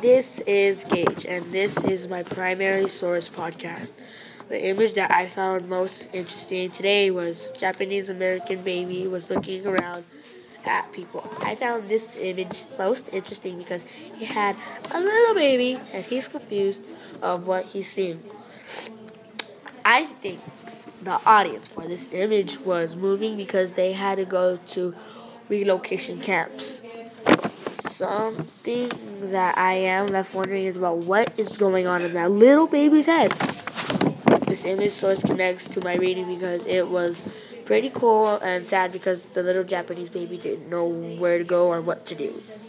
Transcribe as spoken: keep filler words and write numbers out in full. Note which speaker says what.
Speaker 1: This is Gage, and this is my primary source podcast. The image that I found most interesting today was Japanese American baby was looking around at people. I found this image most interesting because he had a little baby and he's confused of what he's seeing. I think the audience for this image was moving because they had to go to relocation camps. Something that I am left wondering is about what is going on in that little baby's head. This image source connects to my reading because it was pretty cool and sad because the little Japanese baby didn't know where to go or what to do.